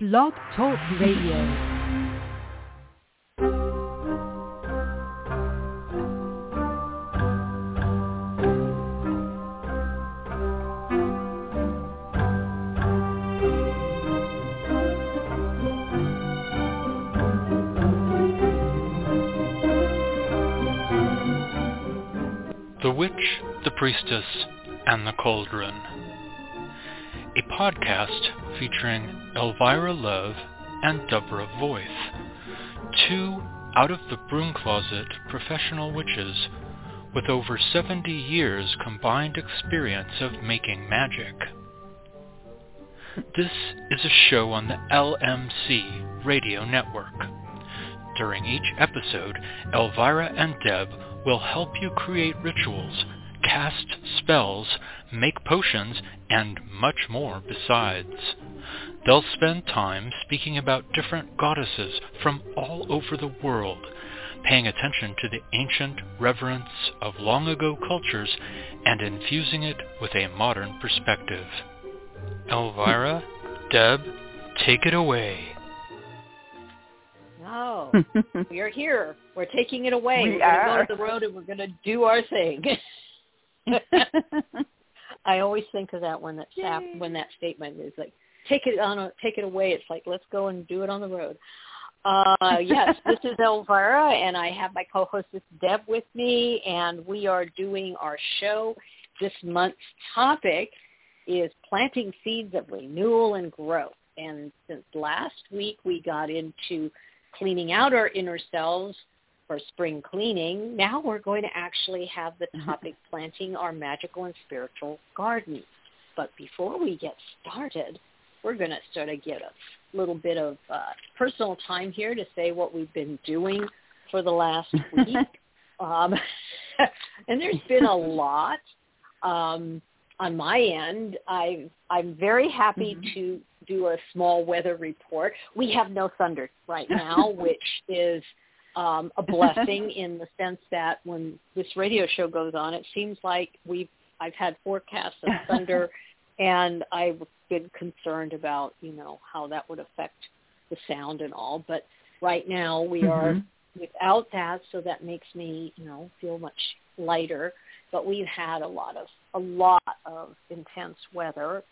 Blog Talk Radio. The Witch, the Priestess, and the Cauldron. A podcast featuring Elvira Love and Deborah Voith, two out-of-the-broom-closet professional witches with over 70 years combined experience of making magic. This is a show on the LMC Radio Network. During each episode, Elvira and Deb will help you create rituals, cast spells, make potions, and much more besides. They'll spend time speaking about different goddesses from all over the world, paying attention to the ancient reverence of long-ago cultures and infusing it with a modern perspective. Elvira, Deb, take it away. Oh, we're here. We're taking it away. We're going to go to the road and we're going to do our thing. I always think of that when that statement is like, take it away. It's like, let's go and do it on the road. Yes, this is Elvira, and I have my co-hostess Deb with me, and we are doing our show. This month's topic is planting seeds of renewal and growth. And since last week we got into cleaning out our inner selves for spring cleaning, now we're going to actually have the topic planting our magical and spiritual gardens. But before we get started, we're going to sort of get a little bit of personal time here to say what we've been doing for the last week. And there's been a lot. On my end, I'm very happy to do a small weather report. We have no thunder right now, which is a blessing in the sense that when this radio show goes on, it seems like I've had forecasts of thunder, and I've been concerned about, how that would affect the sound and all. But right now we are without that, so that makes me, feel much lighter. But we've had a lot of intense weather.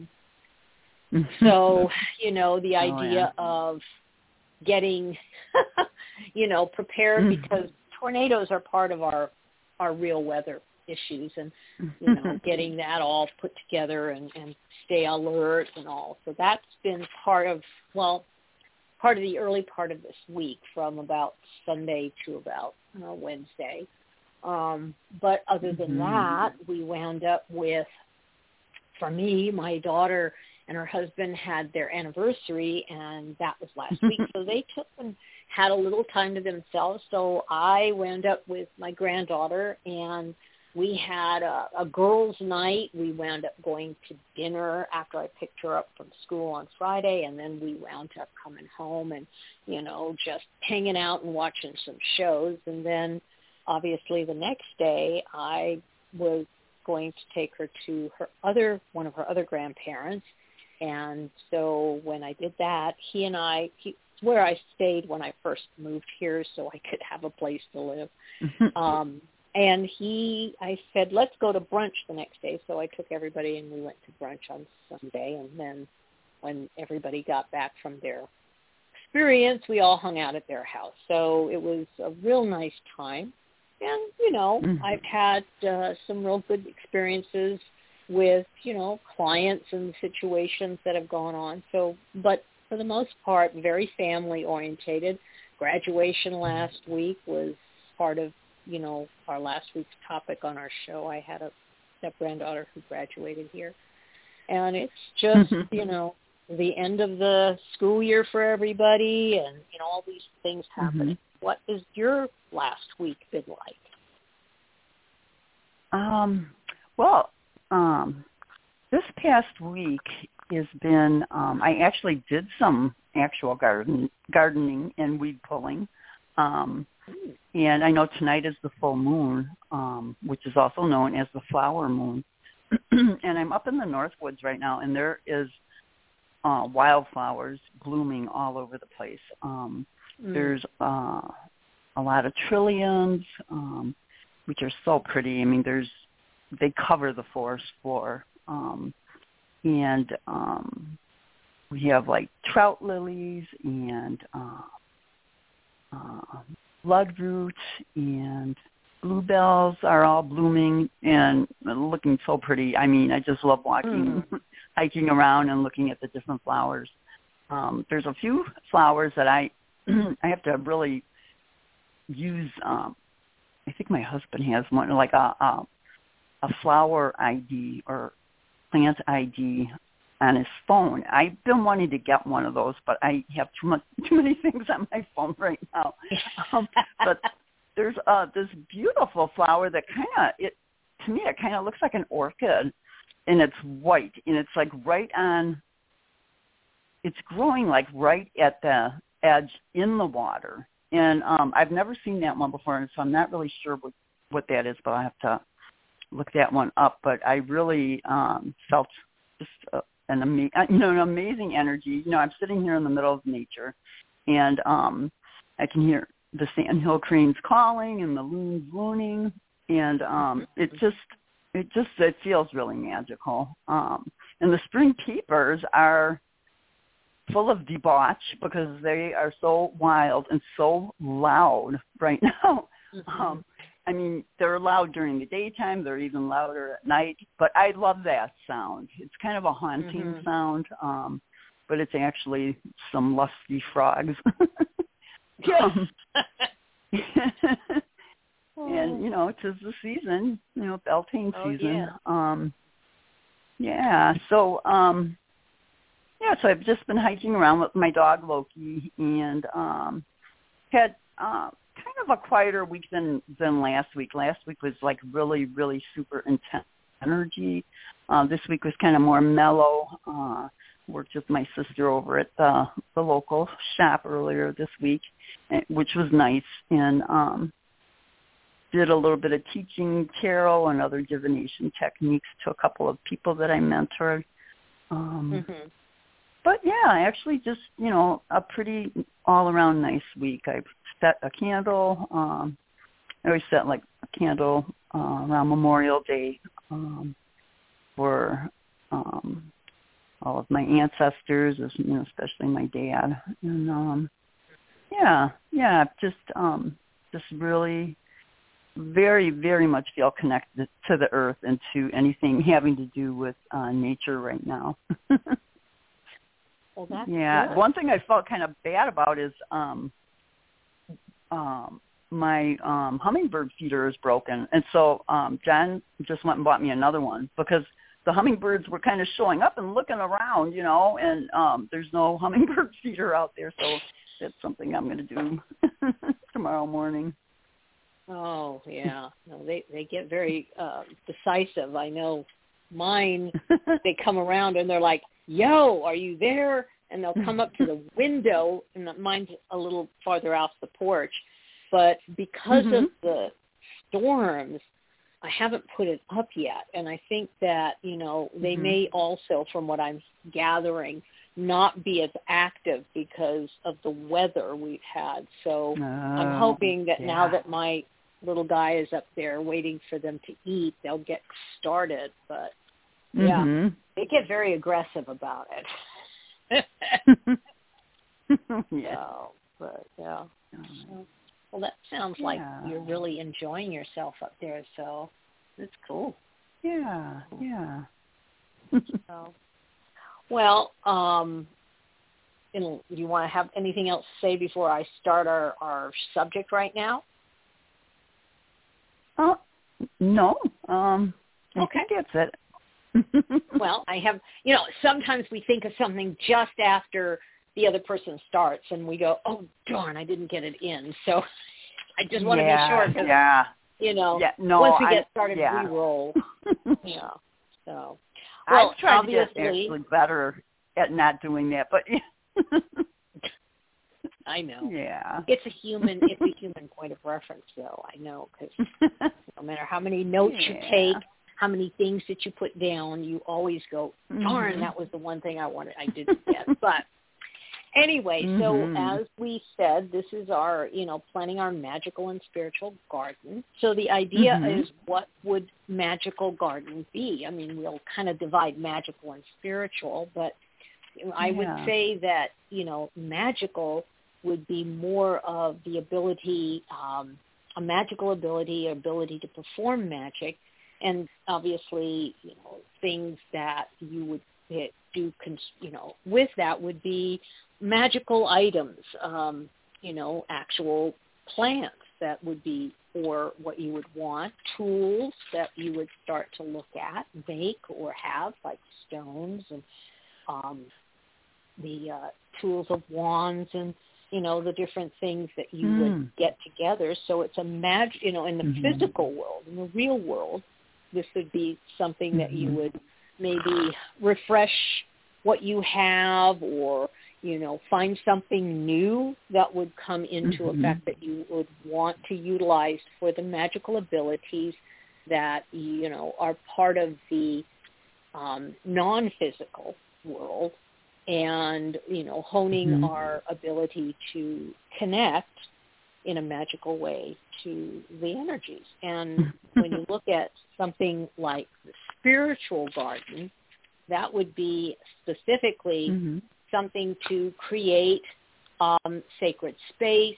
So, the idea of getting, prepared, because tornadoes are part of our real weather issues, and, getting that all put together and stay alert and all. So that's been part of the early part of this week, from about Sunday to about Wednesday. But other than that, we wound up with, for me, my daughter and her husband had their anniversary, and that was last week. So they took and had a little time to themselves. So I wound up with my granddaughter, and we had a girls' night. We wound up going to dinner after I picked her up from school on Friday, and then we wound up coming home and, just hanging out and watching some shows. And then, obviously, the next day I was going to take her to one of her other grandparents. And so when I did that, it's where I stayed when I first moved here, so I could have a place to live. And I said, let's go to brunch the next day. So I took everybody and we went to brunch on Sunday. And then when everybody got back from their experience, we all hung out at their house. So it was a real nice time. And, I've had some real good experiences with, clients and situations that have gone on. So, but for the most part, very family orientated. Graduation last week was part of, our last week's topic on our show. I had a step-granddaughter who graduated here. And it's just, the end of the school year for everybody, and, all these things happening. What has your last week been like? This past week has been, I actually did some actual gardening and weed pulling. And I know tonight is the full moon, which is also known as the flower moon. And I'm up in the Northwoods right now, and there is wildflowers blooming all over the place. There's a lot of trilliums, which are so pretty. I mean, they cover the forest floor. And we have like trout lilies and bloodroot, and bluebells are all blooming and looking so pretty. I mean, I just love walking, hiking around and looking at the different flowers. There's a few flowers that I have to really use. I think my husband has one, like a flower ID or plant ID on his phone. I've been wanting to get one of those, but I have too many things on my phone right now. But there's this beautiful flower that to me, it kind of looks like an orchid, and it's white, and it's like it's growing like right at the edge in the water. And I've never seen that one before, and so I'm not really sure what that is, but I have to look that one up. But I really felt just an amazing energy. I'm sitting here in the middle of nature, and I can hear the sandhill cranes calling and the loons looning, and it feels really magical. And the spring peepers are full of debauch because they are so wild and so loud right now. I mean, they're loud during the daytime. They're even louder at night. But I love that sound. It's kind of a haunting sound, but it's actually some lusty frogs. And, 'tis the season, Beltane season. Yeah. So, so I've just been hiking around with my dog, Loki, and had kind of a quieter week than last week. Last week was like really, really super intense energy. This week was kind of more mellow. Worked with my sister over at the local shop earlier this week, which was nice, and did a little bit of teaching tarot and other divination techniques to a couple of people that I mentored. But yeah, actually just, a pretty all-around nice week. I set a candle. I always set like a candle around Memorial Day for all of my ancestors, especially my dad. And just really very, very much feel connected to the earth and to anything having to do with nature right now. Well, that's good. One thing I felt kind of bad about is my hummingbird feeder is broken, and so John just went and bought me another one because the hummingbirds were kind of showing up and looking around, and there's no hummingbird feeder out there, so that's something I'm going to do tomorrow morning. Oh, yeah. No, they get very decisive. I know mine, they come around and they're like, yo, are you there? And they'll come up to the window, and mine's a little farther off the porch. But because of the storms, I haven't put it up yet. And I think that, they may also, from what I'm gathering, not be as active because of the weather we've had. So I'm hoping that now that my little guy is up there waiting for them to eat, they'll get started. But yeah, they get very aggressive about it. So, but yeah. Well, that sounds like you're really enjoying yourself up there. So it's cool. Yeah. So, well, do you want to have anything else to say before I start our subject right now? No. I think that's it. Well, I have, sometimes we think of something just after the other person starts, and we go, oh, darn, I didn't get it in. So I just want to be sure because, once we get started, we roll. Yeah. So, well, I've tried to get actually better at not doing that, but I know. Yeah. It's a human point of reference, though. I know, because no matter how many notes you take, how many things that you put down, you always go, darn, that was the one thing I didn't get. But anyway, so as we said, this is our, planting our magical and spiritual garden. So the idea is, what would magical garden be? I mean, we'll kind of divide magical and spiritual, but I would say that, magical would be more of the ability, a magical ability to perform magic, and obviously, things that you would do, with that would be magical items, actual plants that would be for what you would want, tools that you would start to look at, make or have, like stones and the tools of wands and, the different things that you would get together. So it's a in the physical world, in the real world, this would be something that you would maybe refresh what you have, or, find something new that would come into effect that you would want to utilize for the magical abilities that, are part of the non-physical world, and, honing our ability to connect in a magical way to the energies. And when you look at something like the spiritual garden, that would be specifically something to create sacred space,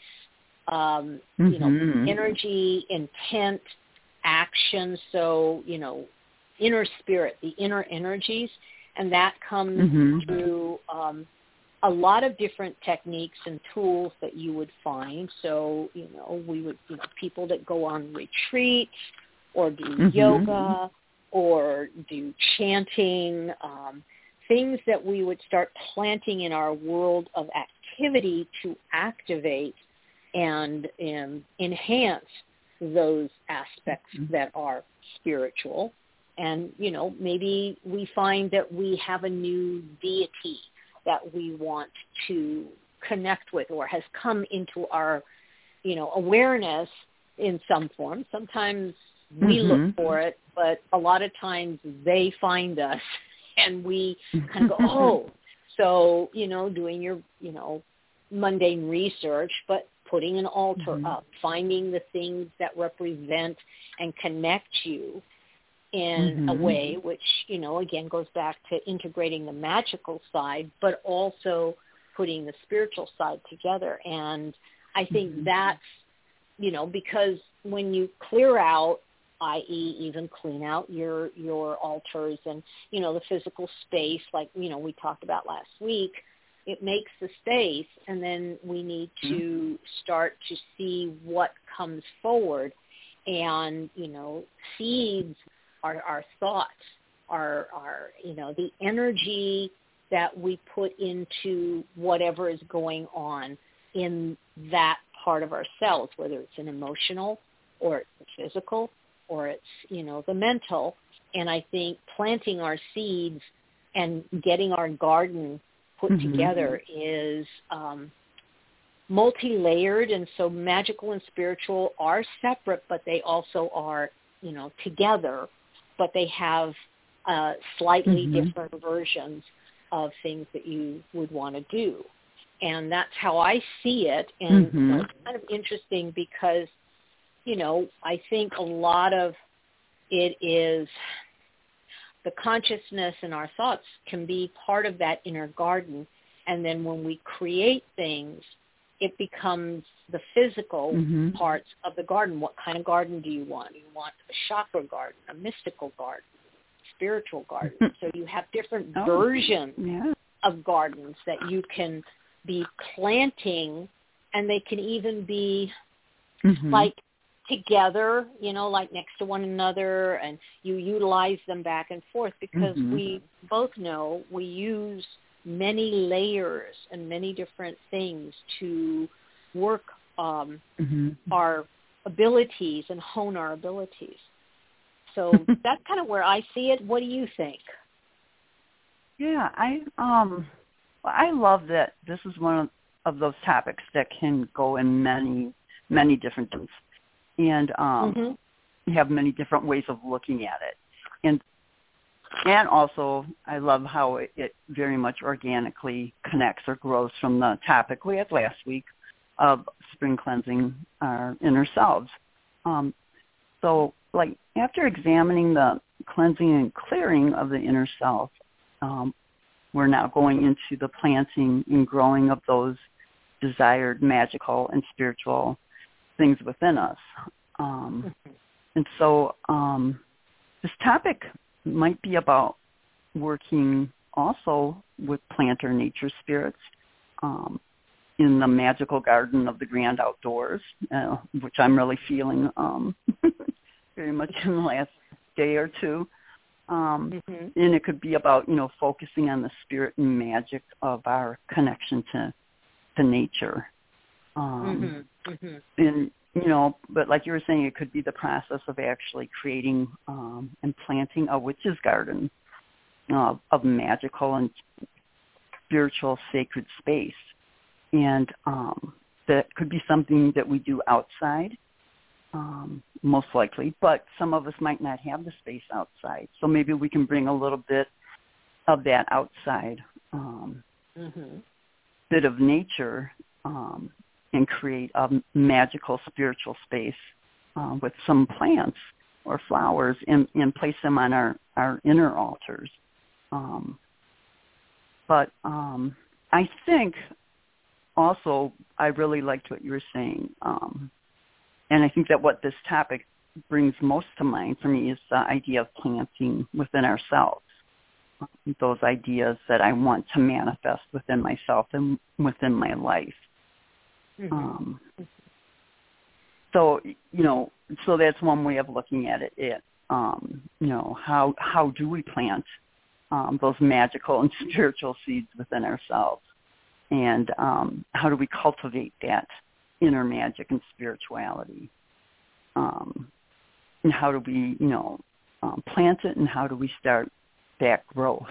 energy, intent, action. So, inner spirit, the inner energies. And that comes through a lot of different techniques and tools that you would find. So, we would, people that go on retreats or do yoga or do chanting, things that we would start planting in our world of activity to activate and enhance those aspects that are spiritual. And, maybe we find that we have a new deity that we want to connect with, or has come into our, awareness in some form. Sometimes we look for it, but a lot of times they find us and we kind of go, oh, so, doing your, mundane research, but putting an altar up, finding the things that represent and connect you in a way which, again, goes back to integrating the magical side, but also putting the spiritual side together. And I think that's, because when you clear out, i.e. even clean out your altars and, the physical space, like, we talked about last week, it makes the space, and then we need to start to see what comes forward. And, seeds are our thoughts, are the energy that we put into whatever is going on in that part of ourselves, whether it's an emotional or it's a physical or it's, the mental. And I think planting our seeds and getting our garden put together is multi-layered. And so magical and spiritual are separate, but they also are, together, but they have slightly different versions of things that you would want to do. And that's how I see it. And it's kind of interesting because, I think a lot of it is the consciousness and our thoughts can be part of that inner garden. And then when we create things, it becomes the physical parts of the garden. What kind of garden do you want? You want a chakra garden, a mystical garden, spiritual garden. So you have different versions of gardens that you can be planting, and they can even be like together, like next to one another, and you utilize them back and forth because we both know we use many layers and many different things to work our abilities and hone our abilities. So that's kind of where I see it. What do you think? Yeah, I love that this is one of those topics that can go in many different things, and have many different ways of looking at it. And also, I love how it very much organically connects or grows from the topic we had last week of spring cleansing our inner selves. So, like, after examining the cleansing and clearing of the inner self, we're now going into the planting and growing of those desired magical and spiritual things within us. And so this topic might be about working also with plant or nature spirits in the magical garden of the grand outdoors, which I'm really feeling very much in the last day or two. And it could be about, focusing on the spirit and magic of our connection to nature. And, but like you were saying, it could be the process of actually creating and planting a witch's garden of magical and spiritual sacred space. And that could be something that we do outside, most likely, but some of us might not have the space outside. So maybe we can bring a little bit of that outside bit of nature and create a magical spiritual space with some plants or flowers and place them on our inner altars. But I think also I really liked what you were saying. And I think that what this topic brings most to mind for me is the idea of planting within ourselves, those ideas that I want to manifest within myself and within my life. So that's one way of looking at it. How do we plant those magical and spiritual seeds within ourselves? And how do we cultivate that inner magic and spirituality? And how do we, plant it, and how do we start that growth?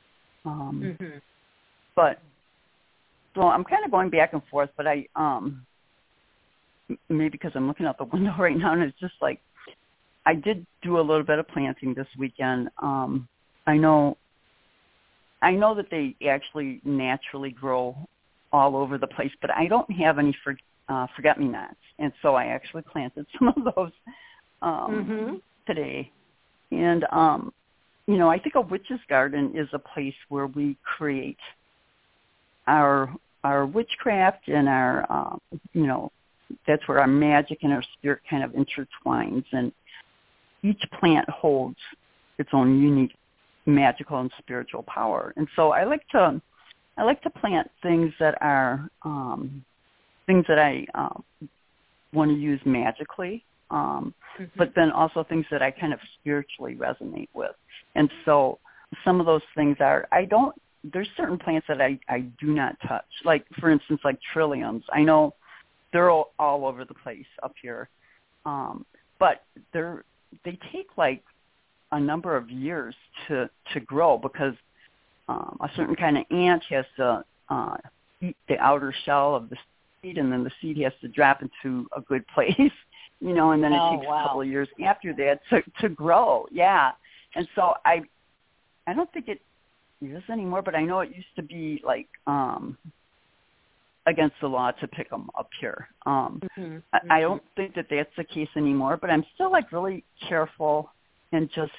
But so I'm kind of going back and forth, but I maybe because I'm looking out the window right now, and it's just like I did do a little bit of planting this weekend. I know that they actually naturally grow all over the place, but I don't have any forget-me-nots, and so I actually planted some of those today. And I think a witch's garden is a place where we create our witchcraft and our that's where our magic and our spirit kind of intertwines, and each plant holds its own unique magical and spiritual power. And so I like to plant things that are things that I want to use magically, but then also things that I kind of spiritually resonate with. And so some of those things there's certain plants that I do not touch. Like, for instance, like trilliums. I know they're all over the place up here, but they take like a number of years to grow because a certain kind of ant has to eat the outer shell of the seed, and then the seed has to drop into a good place, and then it takes a couple of years after that to grow. Yeah. And so I don't think it is anymore, but I know it used to be like against the law to pick them up here. I don't think that that's the case anymore, but I'm still like really careful and just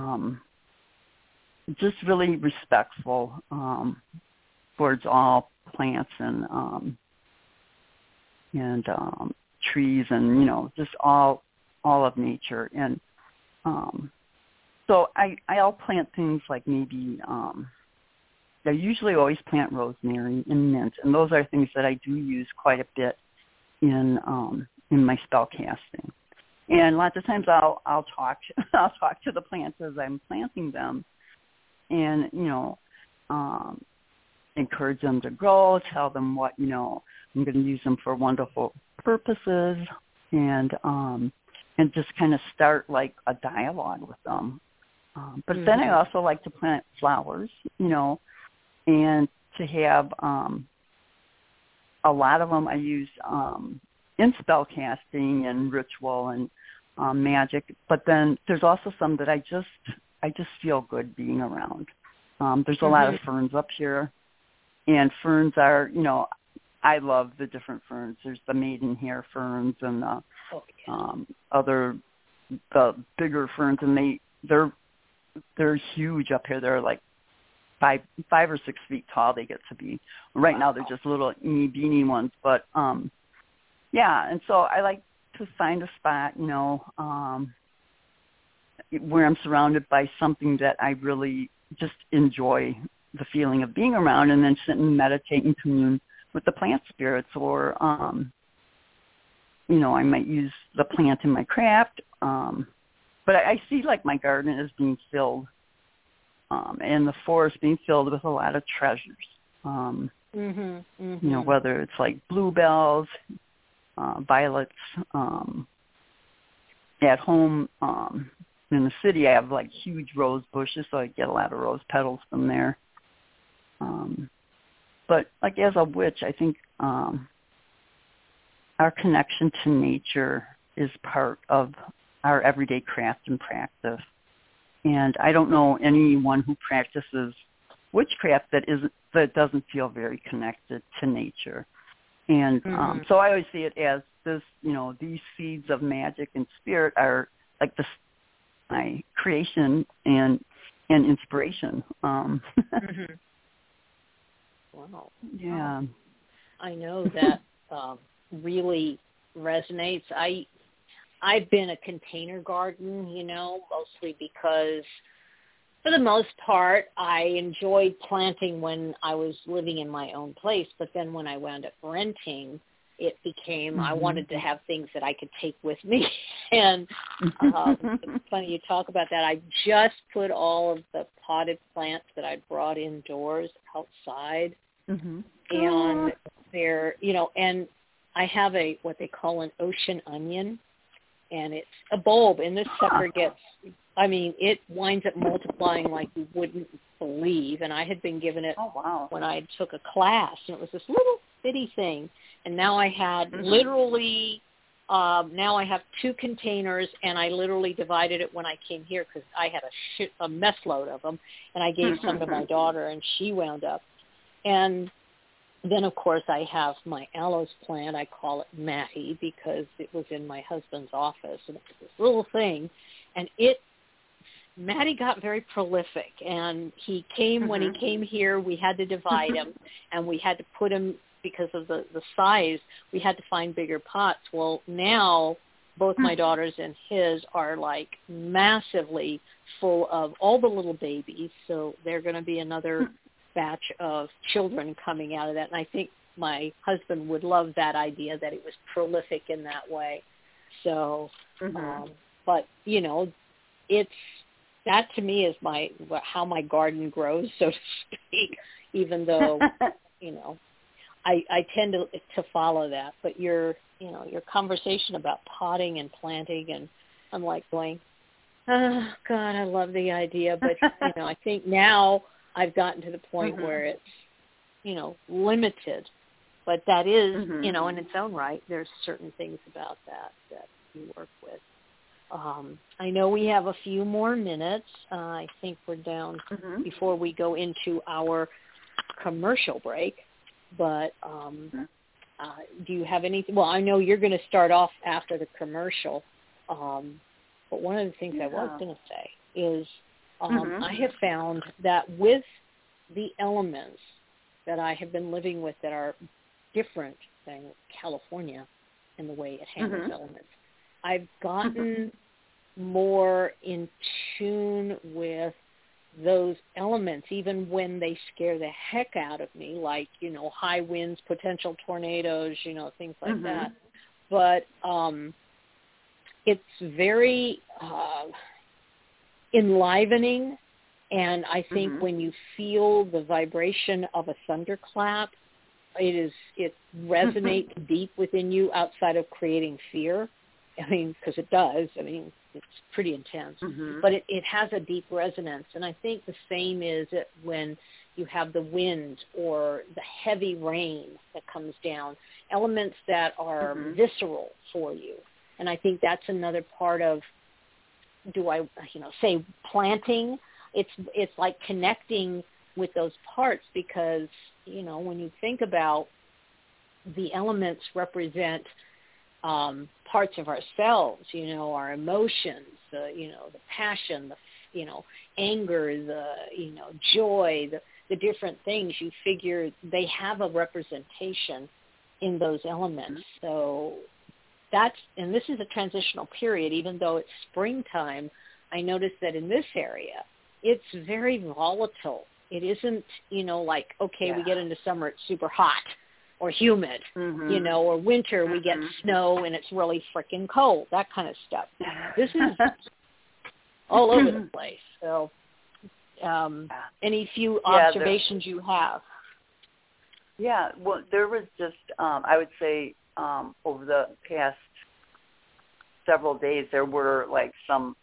really respectful towards all plants and trees and just all of nature. And so I'll plant things like maybe I usually always plant rosemary and mint, and those are things that I do use quite a bit in my spell casting. And lots of times I'll talk to the plants as I'm planting them, and encourage them to grow, tell them what I'm going to use them for wonderful purposes, and just kind of start like a dialogue with them. But then I also like to plant flowers, and to have a lot of them I use in spell casting and ritual and magic. But then there's also some that I I just feel good being around. There's a lot of ferns up here, and ferns are, I love the different ferns. There's the maidenhair ferns and the the bigger ferns, and they're huge up here. They're like 5 or 6 feet tall. They get to be. Right now they're just little teeny beanie ones, but and so I like to find a spot, where I'm surrounded by something that I really just enjoy the feeling of being around, and then sit and meditate and commune with the plant spirits, or I might use the plant in my craft. But I see like my garden is being filled, and the forest being filled with a lot of treasures. Whether it's like bluebells, violets. At home, in the city, I have like huge rose bushes, so I get a lot of rose petals from there. But like as a witch, I think our connection to nature is part of our everyday craft and practice. And I don't know anyone who practices witchcraft that doesn't feel very connected to nature. And so I always see it as this, these seeds of magic and spirit are like my creation and inspiration. Wow. Yeah. I know that really resonates. I've been a container garden, mostly because for the most part I enjoyed planting when I was living in my own place, but then when I wound up renting, it became I wanted to have things that I could take with me. And it's funny you talk about that. I just put all of the potted plants that I brought indoors outside. And they're, and I have what they call an ocean onion, and it's a bulb, and this sucker it winds up multiplying like you wouldn't believe. And I had been given it when I took a class, and it was this little bitty thing. And now I had literally, now I have 2 containers, and I literally divided it when I came here because I had a mess load of them, and I gave some to my daughter, and she wound up. And then, of course, I have my aloes plant. I call it Mattie because it was in my husband's office, and it was this little thing. And Mattie got very prolific, and he came, when he came here, we had to divide him, and we had to put him, because of the size, we had to find bigger pots. Well, now both my daughters and his are like massively full of all the little babies, so they're going to be another batch of children coming out of that. And I think my husband would love that idea, that it was prolific in that way. So, but that to me is how my garden grows, so to speak, even though, I tend to follow that. But your conversation about potting and planting, and I'm like going, oh God, I love the idea. But, I think now I've gotten to the point where it's, limited. But that is, in its own right, there's certain things about that you work with. I know we have a few more minutes. I think we're down before we go into our commercial break. But do you have anything? Well, I know you're going to start off after the commercial. But one of the things I was going to say is I have found that with the elements that I have been living with that are different than California in the way it handles elements, I've gotten more in tune with those elements, even when they scare the heck out of me, like, high winds, potential tornadoes, things like that. But it's very enlivening, and I think when you feel the vibration of a thunderclap, it resonates deep within you outside of creating fear. I mean, because it does. I mean, it's pretty intense. But it has a deep resonance. And I think the same is it when you have the wind or the heavy rain that comes down, elements that are visceral for you. And I think that's another part of do I, say planting? It's like connecting with those parts because, when you think about the elements represent parts of ourselves, our emotions, the passion, the, anger, the, joy, the different things, you figure they have a representation in those elements. So and this is a transitional period, even though it's springtime, I noticed that in this area, it's very volatile. It isn't, like, okay, we get into summer, it's super hot or humid, or winter, we get snow and it's really freaking cold, that kind of stuff. This is all over the place. So any few observations you have? Yeah, well, there was just, I would say, over the past several days, there were like some,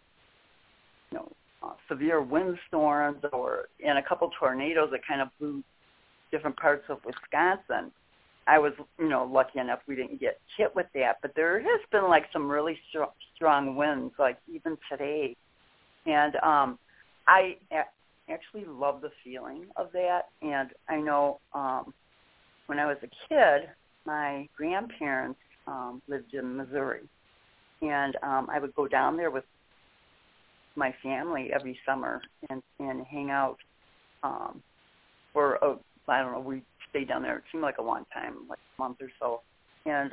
severe windstorms and a couple tornadoes that kind of blew different parts of Wisconsin. I was, lucky enough we didn't get hit with that, but there has been like some really strong winds, like even today. And I actually love the feeling of that. And I know when I was a kid, my grandparents lived in Missouri, and I would go down there with my family every summer and hang out for I don't know, we stayed down there. It seemed like a long time, like a month or so. And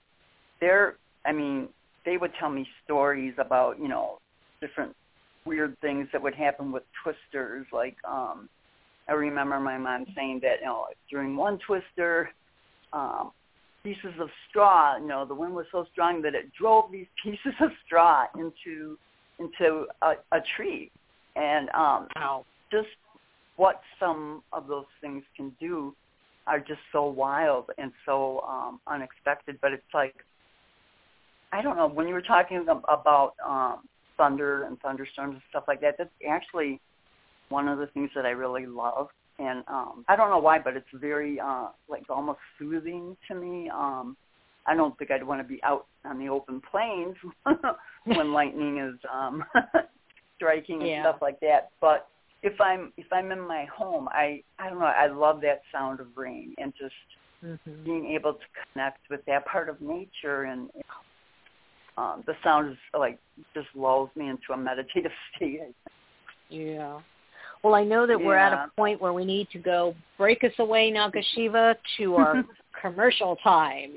they would tell me stories about, different weird things that would happen with twisters. Like I remember my mom saying that, during one twister, pieces of straw, the wind was so strong that it drove these pieces of straw into a tree. And just what some of those things can do are just so wild and so unexpected. But it's like, I don't know, when you were talking about thunder and thunderstorms and stuff like that, that's actually one of the things that I really love. And I don't know why, but it's very like almost soothing to me. I don't think I'd want to be out on the open plains when lightning is striking and stuff like that. But if I'm in my home, I don't know, I love that sound of rain and just being able to connect with that part of nature. And the sound is like just lulls me into a meditative state. Yeah. Well, I know that we're at a point where we need to go. Break us away, Nagashiva, to our commercial time.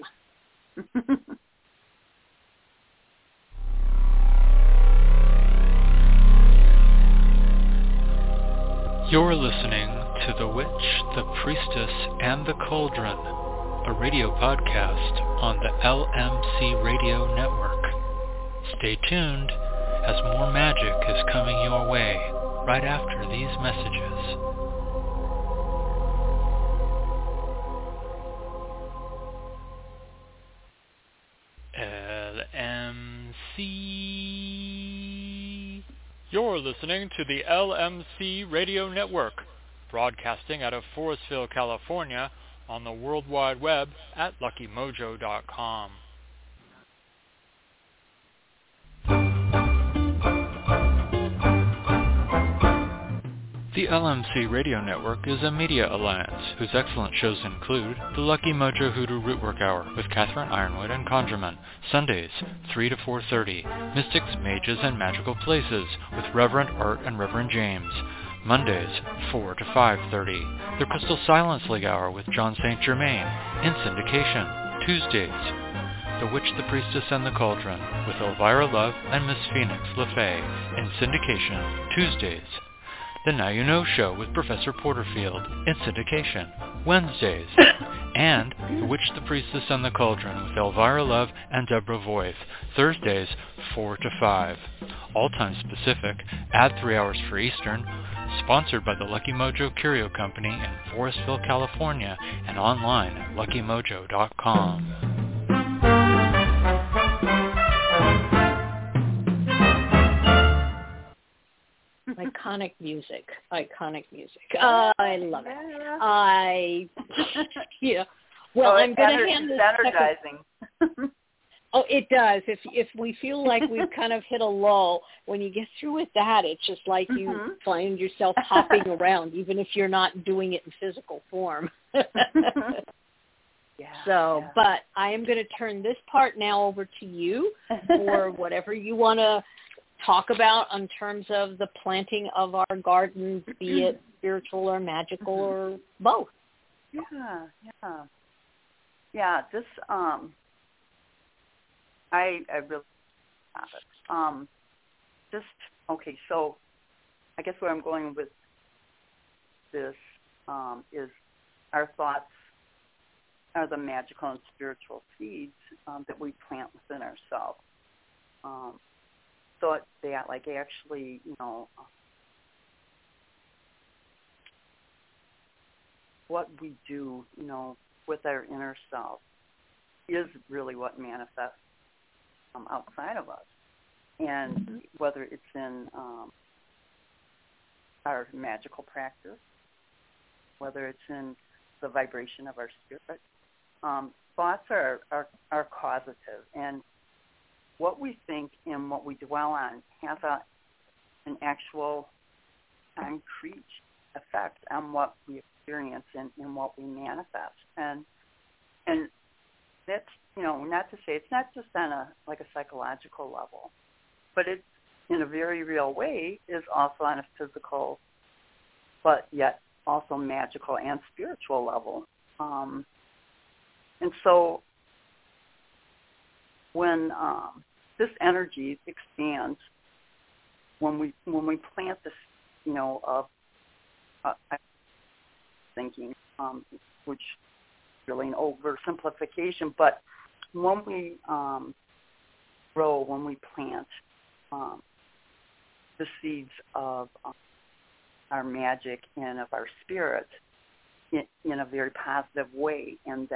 You're listening to The Witch, the Priestess, and the Cauldron, a radio podcast on the LMC Radio Network. Stay tuned, as more magic is coming your way right after these messages. LMC. You're listening to the LMC Radio Network, broadcasting out of Forestville, California, on the World Wide Web at LuckyMojo.com. The LMC Radio Network is a media alliance whose excellent shows include the Lucky Mojo Hoodoo Rootwork Hour with Catherine Ironwood and Conjurman, Sundays 3 to 4:30, Mystics, Mages, and Magical Places with Reverend Art and Reverend James, Mondays 4 to 5:30, the Crystal Silence League Hour with John St. Germain in syndication, Tuesdays, The Witch, the Priestess, and the Cauldron with Elvira Love and Miss Phoenix LeFay in syndication, Tuesdays, The Now You Know Show with Professor Porterfield in syndication, Wednesdays, and The Witch, the Priestess, and the Cauldron with Elvira Love and Deborah Voith, Thursdays 4 to 5. All times Pacific, add 3 hours for Eastern, sponsored by the Lucky Mojo Curio Company in Forestville, California, and online at LuckyMojo.com. Iconic music. I love it. Well, I'm going to hand this. Energizing. Oh, it does. If we feel like we've kind of hit a lull, when you get through with that, it's just like you find yourself hopping around, even if you're not doing it in physical form. But I am going to turn this part now over to you for whatever you want to talk about in terms of the planting of our garden, be it spiritual or magical or both. Yeah. This I really love it. Okay. So, I guess where I'm going with this is our thoughts are the magical and spiritual seeds that we plant within ourselves. So that, like, actually, what we do, with our inner self is really what manifests outside of us. And whether it's in our magical practice, whether it's in the vibration of our spirit, thoughts are causative. And what we think and what we dwell on has an actual concrete effect on what we experience and what we manifest. And that's, not to say it's not just on a psychological level, but it's in a very real way is also on a physical, but yet also magical and spiritual level. And so when this energy expands, when we plant this, of thinking, which is really an oversimplification, but when we grow, when we plant the seeds of our magic and of our spirit in a very positive way, and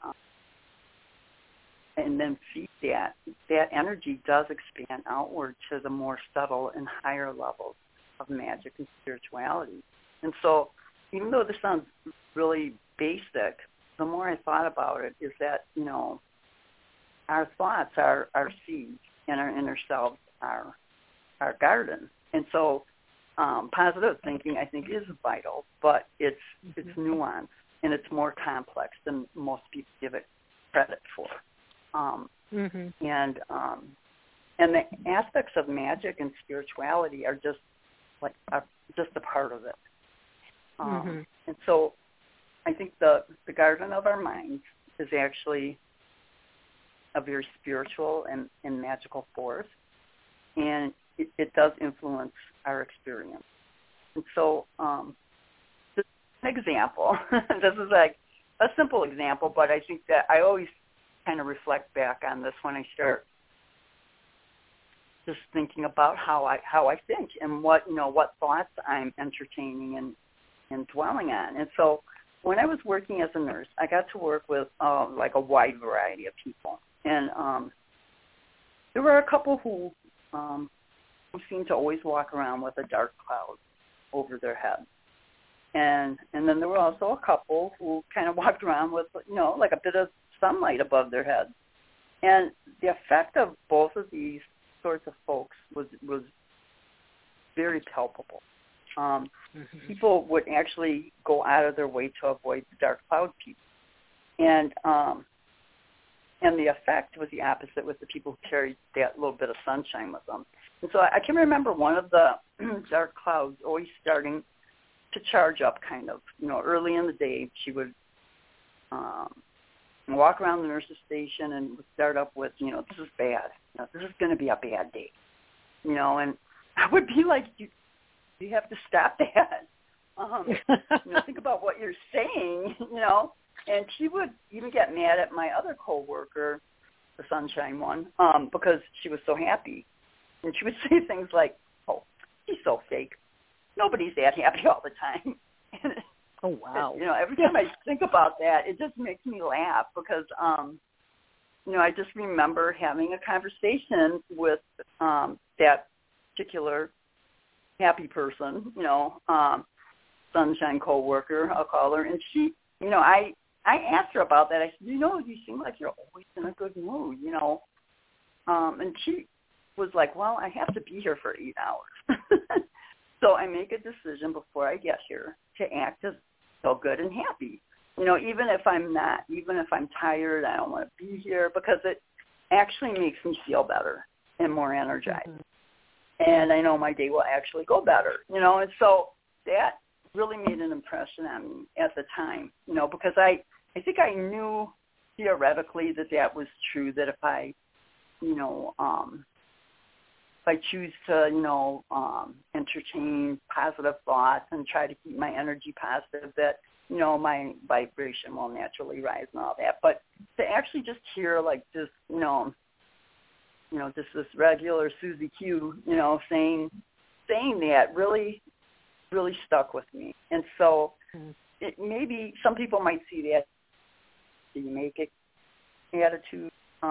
then feed that energy does expand outward to the more subtle and higher levels of magic and spirituality. And so even though this sounds really basic, the more I thought about it is that, our thoughts are our seeds, and our inner selves are our garden. And so positive thinking, I think, is vital, but it's nuanced, and it's more complex than most people give it credit for. And the aspects of magic and spirituality are just a part of it. And so I think the garden of our minds is actually a very spiritual and magical force, and it does influence our experience. And so this is an example. This is like a simple example, but I think that I always kind of reflect back on this when I start just thinking about how I think and what thoughts I'm entertaining and dwelling on. And so when I was working as a nurse, I got to work with a wide variety of people, and there were a couple who seemed to always walk around with a dark cloud over their head, and then there were also a couple who kind of walked around with a bit of sunlight above their head. And the effect of both of these sorts of folks was very palpable. People would actually go out of their way to avoid the dark cloud people, and the effect was the opposite with the people who carried that little bit of sunshine with them. And so I can remember one of the dark clouds always starting to charge up, kind of, early in the day. She would walk around the nurse's station and would start up with, this is bad. This is going to be a bad day. And I would be like, you have to stop that. Think about what you're saying, And she would even get mad at my other coworker, the sunshine one, because she was so happy. And she would say things like, oh, she's so fake. Nobody's that happy all the time. And oh, wow. Every time I think about that, it just makes me laugh because, I just remember having a conversation with that particular happy person, sunshine coworker, I'll call her, and she, I asked her about that. I said, you seem like you're always in a good mood, And she was like, well, I have to be here for 8 hours. So I make a decision before I get here to act as so good and happy. Even if I'm not, even if I'm tired, I don't want to be here, because it actually makes me feel better and more energized. Mm-hmm. And I know my day will actually go better, and so that really made an impression on me at the time, because I think I knew theoretically that was true, that if I, if I choose to, entertain positive thoughts and try to keep my energy positive, that, my vibration will naturally rise and all that. But to actually just hear like this, just this regular Susie Q, saying that really, really stuck with me. And so it maybe some people might see that you make it attitude,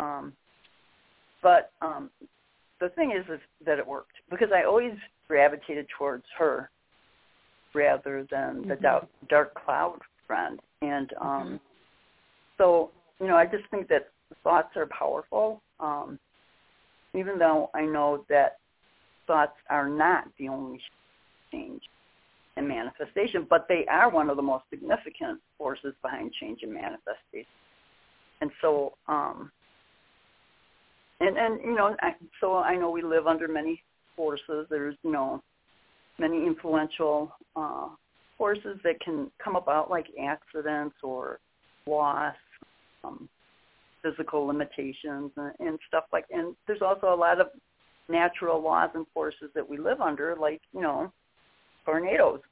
but the thing is that it worked, because I always gravitated towards her rather than the dark cloud friend. And so, I just think that thoughts are powerful, even though I know that thoughts are not the only change and manifestation, but they are one of the most significant forces behind change and manifestation. And so, so I know we live under many forces. There's, many influential forces that can come about, like accidents or loss, physical limitations and stuff like that. And there's also a lot of natural laws and forces that we live under, like, tornadoes.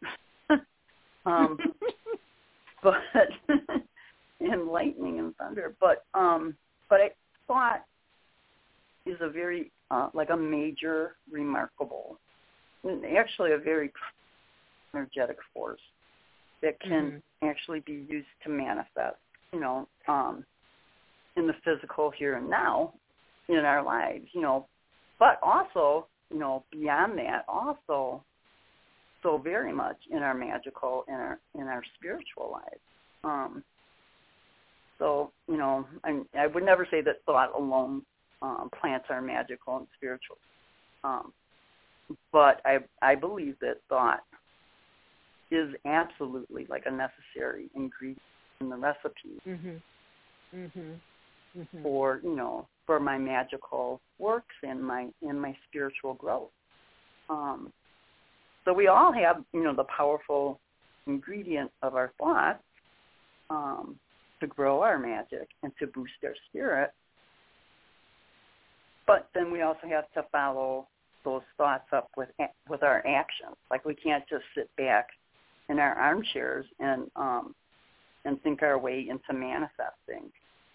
But and lightning and thunder. But I thought is a very like a major, remarkable, and actually a very energetic force that can actually be used to manifest, in the physical here and now in our lives, but also, beyond that, also so very much in our magical, in our spiritual lives. So, I would never say that thought alone plants are magical and spiritual. But I believe that thought is absolutely like a necessary ingredient in the recipe for, for my magical works and my spiritual growth. So we all have, the powerful ingredient of our thoughts to grow our magic and to boost our spirit. But then we also have to follow those thoughts up with our actions. Like, we can't just sit back in our armchairs and think our way into manifesting.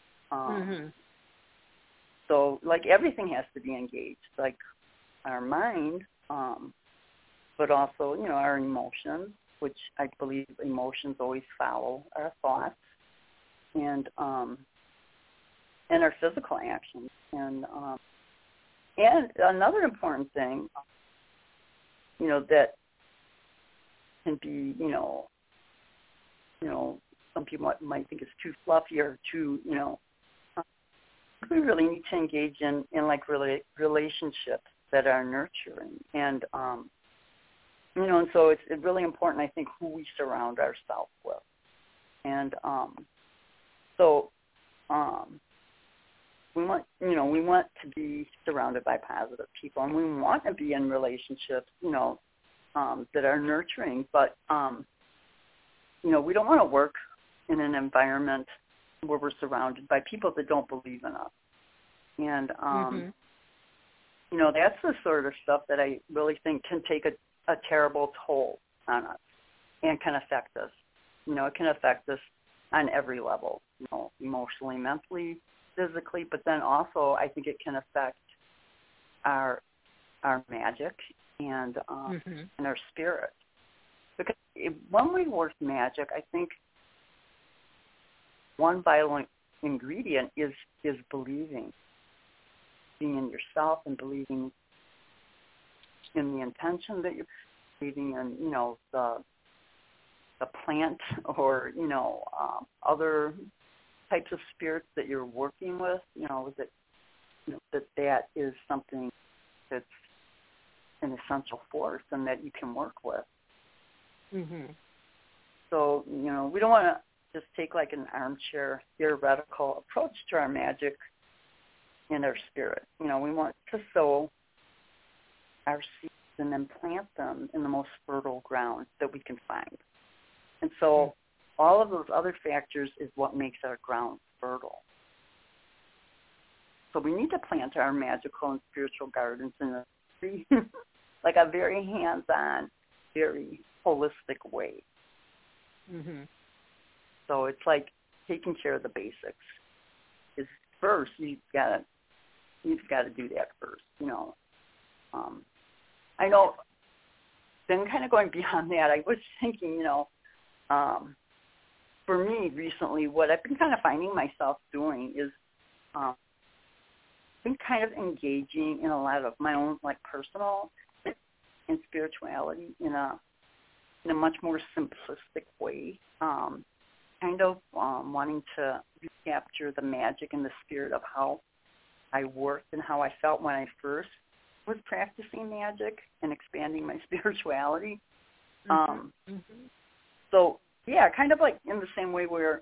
So, like, everything has to be engaged, like our mind, but also, our emotions, which I believe emotions always follow our thoughts, and our physical actions. And another important thing, that can be, some people might think it's too fluffy or too, we really need to engage in like relationships that are nurturing. And, and so it's really important, I think, who we surround ourselves with. And so we want to be surrounded by positive people, and we want to be in relationships, that are nurturing. But, we don't want to work in an environment where we're surrounded by people that don't believe in us. And, that's the sort of stuff that I really think can take a terrible toll on us and can affect us. It can affect us on every level, emotionally, mentally, physically, but then also I think it can affect our magic and our spirit. Because when we work magic, I think one vital ingredient is believing in yourself and believing in the intention that you're believing in, the plant or, other types of spirits that you're working with, that is something that's an essential force and that you can work with. Mm-hmm. So, we don't want to just take like an armchair theoretical approach to our magic and our spirit. We want to sow our seeds and then plant them in the most fertile ground that we can find. And so all of those other factors is what makes our ground fertile. So we need to plant our magical and spiritual gardens in a very hands-on, very holistic way. Mm-hmm. So it's like taking care of the basics. Is first you've got to do that first. I know. Then kind of going beyond that, I was thinking, for me recently, what I've been kind of finding myself doing is been kind of engaging in a lot of my own personal and spirituality in a much more simplistic way. Kind of wanting to recapture the magic and the spirit of how I worked and how I felt when I first was practicing magic and expanding my spirituality. Mm-hmm. So, yeah, kind of like in the same way where,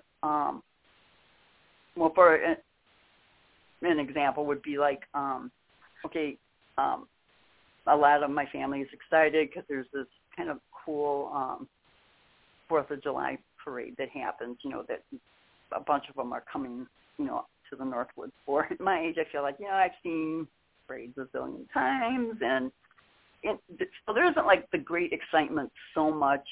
for an example would be like, a lot of my family is excited because there's this kind of cool 4th of July parade that happens, that a bunch of them are coming, to the Northwoods for. At my age, I feel like, I've seen parades a zillion times, and so there isn't like the great excitement so much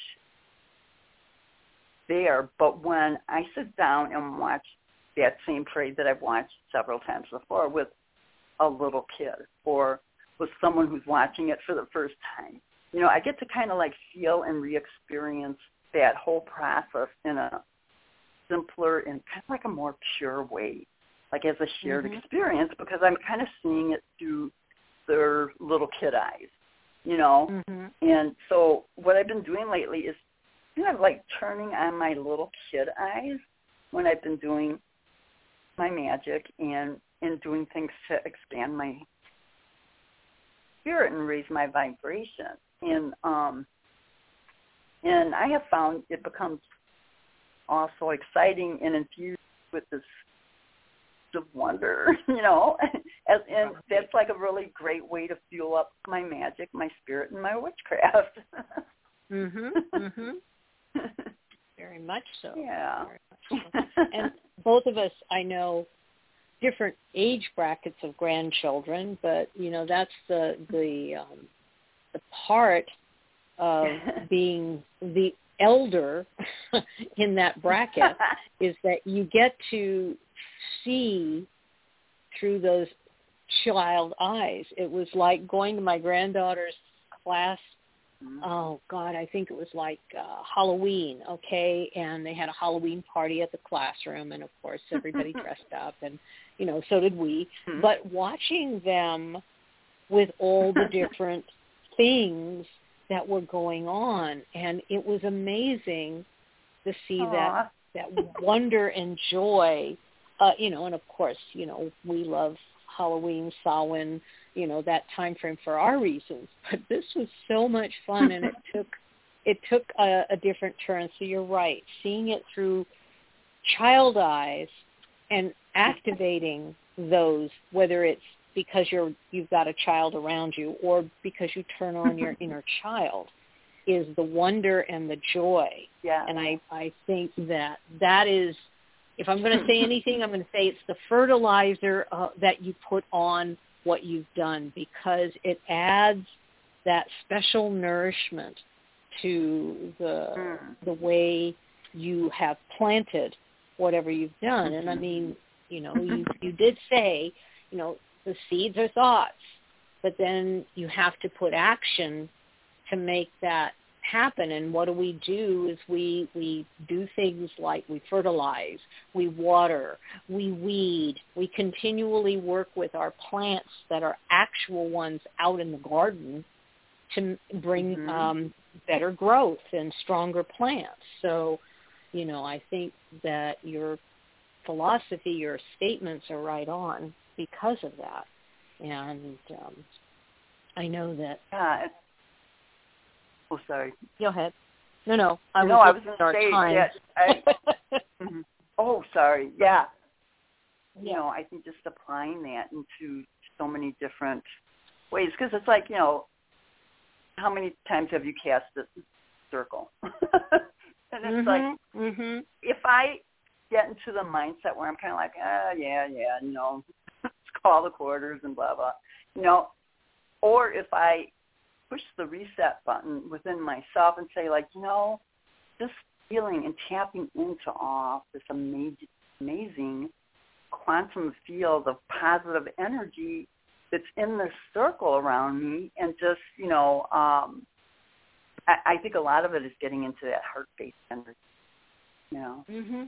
there, but when I sit down and watch that same parade that I've watched several times before with a little kid or with someone who's watching it for the first time, I get to kind of like feel and re-experience that whole process in a simpler and kind of like a more pure way, like as a shared experience, because I'm kind of seeing it through their little kid eyes, Mm-hmm. And so what I've been doing lately is kind of like turning on my little kid eyes when I've been doing my magic and doing things to expand my spirit and raise my vibration. And I have found it becomes also exciting and infused with this of wonder, and that's like a really great way to fuel up my magic, my spirit, and my witchcraft. Very much so. Yeah. Very much so. And both of us, I know, different age brackets of grandchildren, but that's the part of being the elder in that bracket is that you get to see through those child eyes. It was like going to my granddaughter's class. Oh God, I think it was like Halloween, okay? And they had a Halloween party at the classroom, and of course everybody dressed up, and so did we. But watching them with all the different things that were going on, and it was amazing to see that wonder and joy. And of course, we love Halloween, Samhain, that time frame for our reasons. But this was so much fun, and it took a different turn. So you're right, seeing it through child eyes and activating those, whether it's because you've got a child around you or because you turn on your inner child, is the wonder and the joy. Yeah. And I think that is, if I'm going to say anything, I'm going to say it's the fertilizer that you put on what you've done, because it adds that special nourishment to the way you have planted whatever you've done. And I mean, you did say, the seeds are thoughts, but then you have to put action to make that happen. And what do? Is we do things like we fertilize, we water, we weed, we continually work with our plants that are actual ones out in the garden to bring better growth and stronger plants. So, I think that you're philosophy, your statements are right on because of that. And I know that. Yeah. Oh, sorry. Go ahead. No. I was going to say that. Oh, sorry. Yeah. You know, I think just applying that into so many different ways, because it's like, you know, how many times have you cast a circle? And it's like, if I get into the mindset where I'm kind of like, yeah, you know, let's call the quarters and blah, blah, you know, or if I push the reset button within myself and say, like, you know, just feeling and tapping into all this amazing quantum field of positive energy that's in this circle around me, and just, you know, I think a lot of it is getting into that heart-based energy, you know.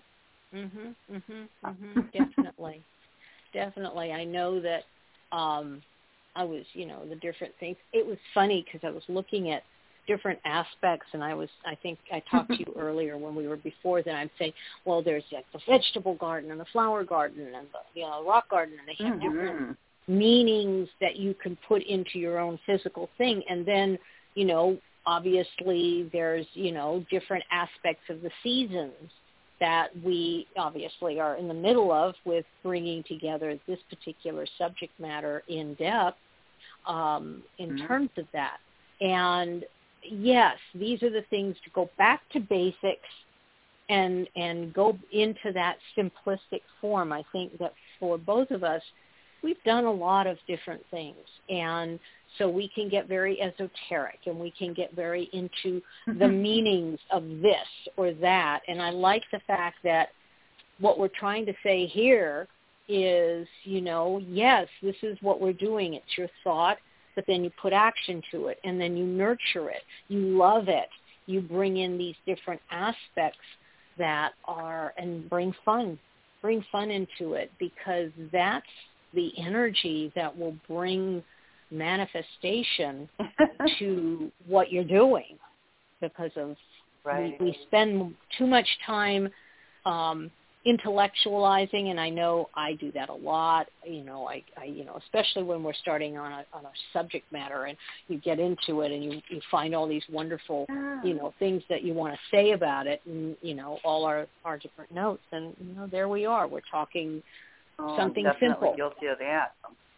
Definitely. I know that I was, you know, the different things. It was funny because I was looking at different aspects, and I think I talked to you earlier when we were before that. I'd say, well, there's like the vegetable garden and the flower garden and the, you know, rock garden, and they have different meanings that you can put into your own physical thing. And then, you know, obviously there's, you know, different aspects of the seasons that we obviously are in the middle of with bringing together this particular subject matter in depth in terms of that. And yes, these are the things to go back to basics and go into that simplistic form. I think that for both of us, we've done a lot of different things, and so we can get very esoteric, and we can get very into the meanings of this or that. And I like the fact that what we're trying to say here is, you know, yes, this is what we're doing. It's your thought, but then you put action to it, and then you nurture it. You love it. You bring in these different aspects that are, and bring fun into it, because that's the energy that will bring manifestation to what you're doing, because of we spend too much time intellectualizing, and I know I do that a lot. You know, I you know, especially when we're starting on a subject matter, and you get into it, and you find all these wonderful, you know, things that you want to say about it, and, you know, all our different notes, and, you know, there we are. We're talking something simple. I'm guilty of that.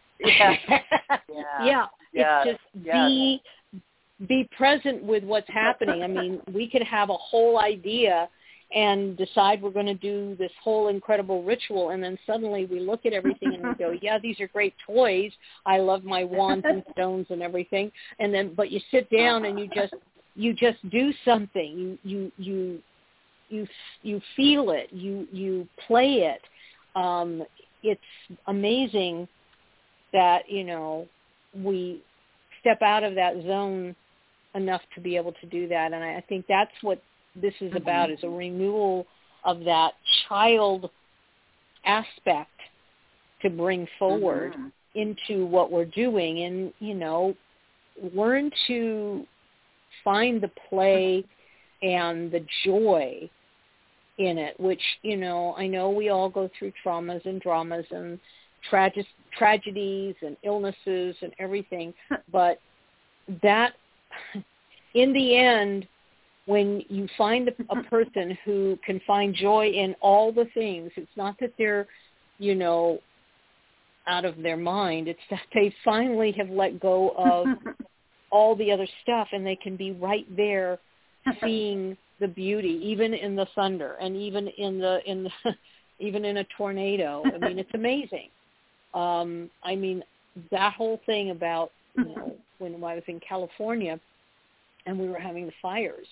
It's just be present with what's happening. I mean, we could have a whole idea and decide we're going to do this whole incredible ritual, and then suddenly we look at everything and we go, yeah, these are great toys. I love my wands and stones and everything. And then, but you sit down and you just do something. You feel it. You play it. It's amazing that, you know, we step out of that zone enough to be able to do that. And I think that's what this is about, is a renewal of that child aspect to bring forward into what we're doing, and, you know, learn to find the play and the joy in it, which, you know, I know we all go through traumas and dramas and tragedies and illnesses and everything, but that, in the end, when you find a person who can find joy in all the things, it's not that they're, you know, out of their mind. It's that they finally have let go of all the other stuff, and they can be right there seeing the beauty, even in the thunder, and even in even in a tornado. I mean, it's amazing. I mean, that whole thing about, you know, when I was in California and we were having the fires,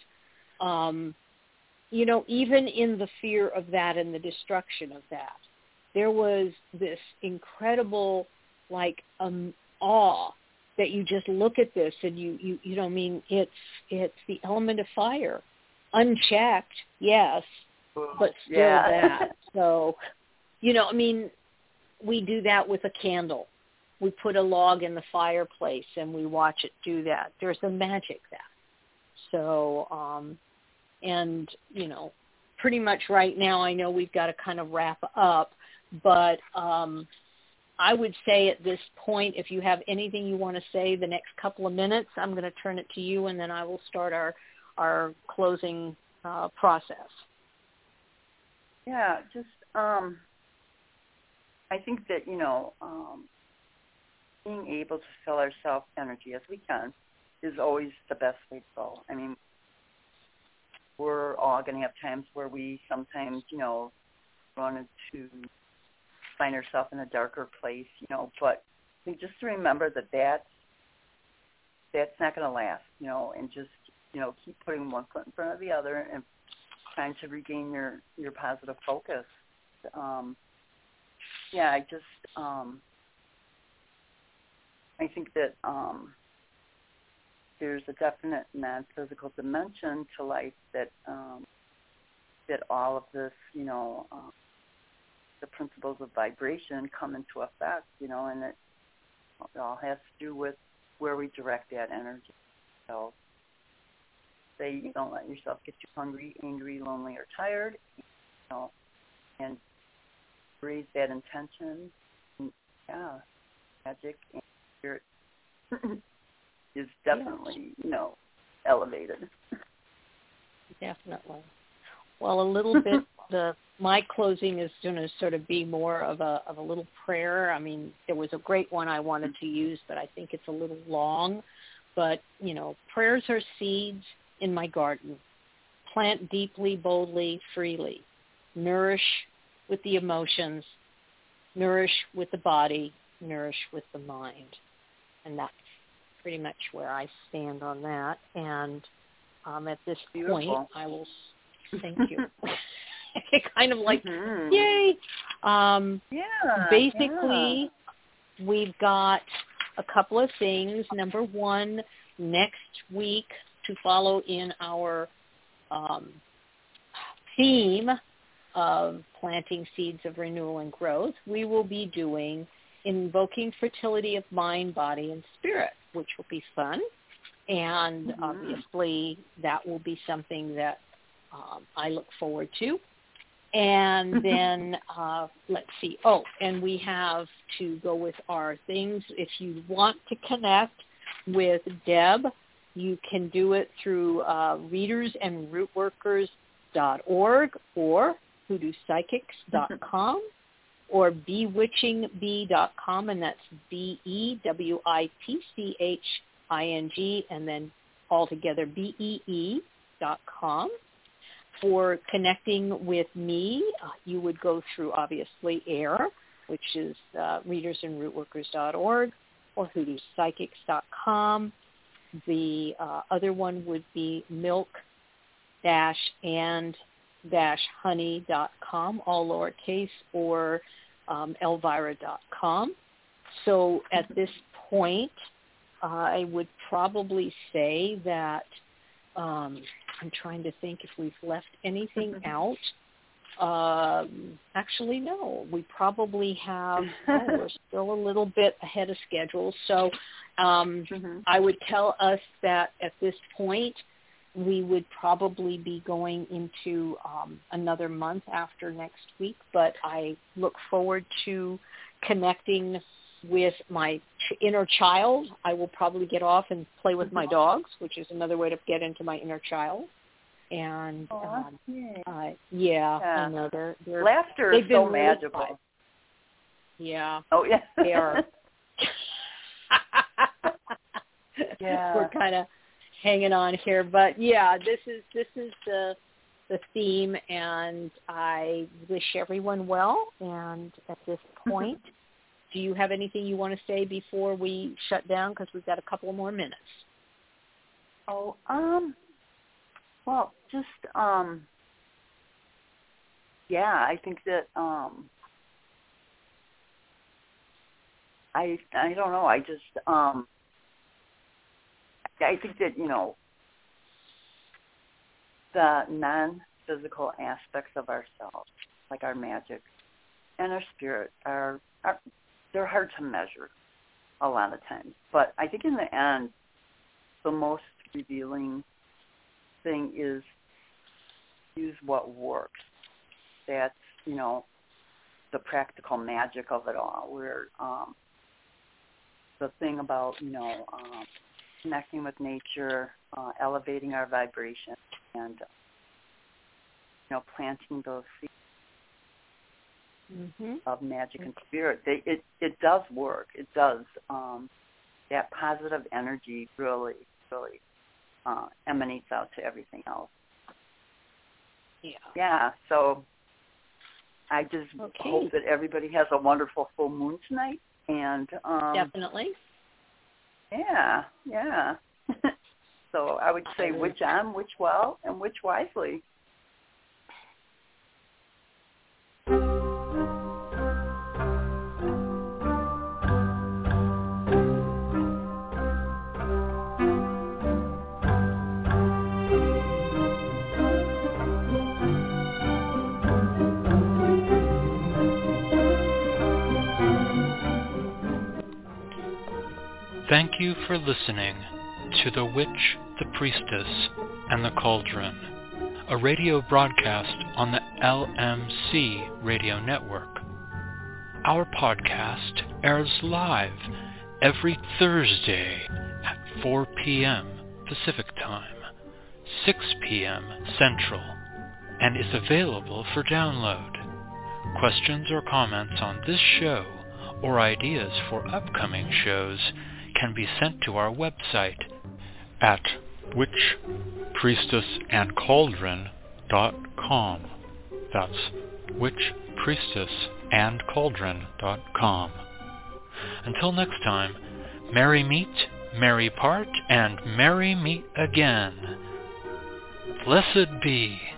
you know, even in the fear of that and the destruction of that, there was this incredible, like, awe that you just look at this and you know, I mean, it's the element of fire, unchecked, yes, but still that. So, you know, I mean, we do that with a candle. We put a log in the fireplace and we watch it do that. There's a magic there. So, and, you know, pretty much right now, I know we've got to kind of wrap up, but I would say at this point, if you have anything you want to say the next couple of minutes, I'm going to turn it to you, and then I will start our closing process. Yeah, just I think that, being able to fill ourselves energy as we can is always the best way to go. I mean, we're all going to have times where we sometimes, wanted to find ourselves in a darker place, but I think just to remember that that's not going to last, and just, keep putting one foot in front of the other and trying to regain your positive focus. I think that there's a definite non-physical dimension to life that all of this, the principles of vibration come into effect, and it all has to do with where we direct that energy. So say you don't let yourself get too hungry, angry, lonely, or tired, and raise that intention. And, magic and spirit is definitely, elevated. Definitely. Well, a little bit, my closing is going to sort of be more of a little prayer. I mean, there was a great one I wanted to use, but I think it's a little long. But, prayers are seeds in my garden. Plant deeply, boldly, freely. Nourish with the emotions. Nourish with the body. Nourish with the mind. And that's pretty much where I stand on that. And at this point, I will thank you. Kind of like, yay. Basically, we've got a couple of things. Number one, next week, to follow in our theme of planting seeds of renewal and growth, we will be doing Invoking Fertility of Mind, Body, and Spirit, which will be fun. And obviously that will be something that I look forward to. And then let's see. Oh, and we have to go with our things. If you want to connect with Deb, you can do it through readersandrootworkers.org or hoodoospsychics.com or bewitchingbee.com, and that's BEWITCHING, and then altogether BEE.com. For connecting with me, you would go through, obviously, AIR, which is readersandrootworkers.org, or hoodoospsychics.com. The other one would be milk-and-honey.com, all lowercase, or elvira.com. So at this point, I would probably say that I'm trying to think if we've left anything out. Actually, no. We probably have. We're still a little bit ahead of schedule. So I would tell us that at this point, we would probably be going into another month after next week. But I look forward to connecting with my inner child. I will probably get off and play with my dogs, which is another way to get into my inner child. And I know they're laughter is so magical. Fun. Yeah. Oh yeah. They are. Yeah. We're kind of hanging on here, but yeah, this is the theme, and I wish everyone well. And at this point, do you have anything you want to say before we shut down? Because we've got a couple more minutes. Oh, well, just, I think that, I don't know, I just, I think that, the non-physical aspects of ourselves, like our magic and our spirit, they're hard to measure a lot of times. But I think in the end, the most revealing thing is use what works. That's, the practical magic of it all. We're the thing about, connecting with nature, elevating our vibration, and, planting those seeds of magic and spirit. It does work. It does. That positive energy really, really emanates out to everything else. Yeah. So I just hope that everybody has a wonderful full moon tonight. And definitely. Yeah. So I would say witch on, witch well, and witch wisely. Thank you for listening to The Witch, the Priestess, and the Cauldron, a radio broadcast on the LMC Radio Network. Our podcast airs live every Thursday at 4 p.m. Pacific Time, 6 p.m. Central, and is available for download. Questions or comments on this show or ideas for upcoming shows can be sent to our website at witchpriestessandcauldron.com. That's witchpriestessandcauldron.com. Until next time, merry meet, merry part, and merry meet again. Blessed be.